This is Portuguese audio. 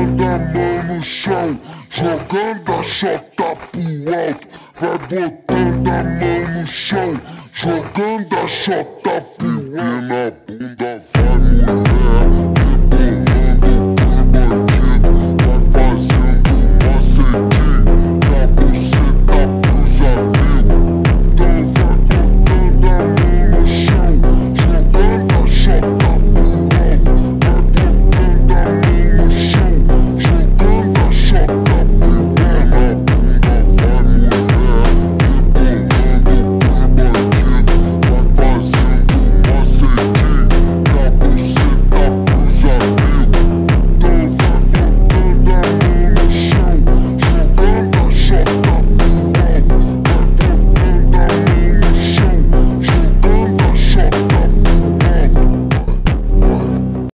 botando a mão no chão, jogando a chota pro alto. Vai botando a mão no chão, jogando a chota pro alto. E na bunda vai muito.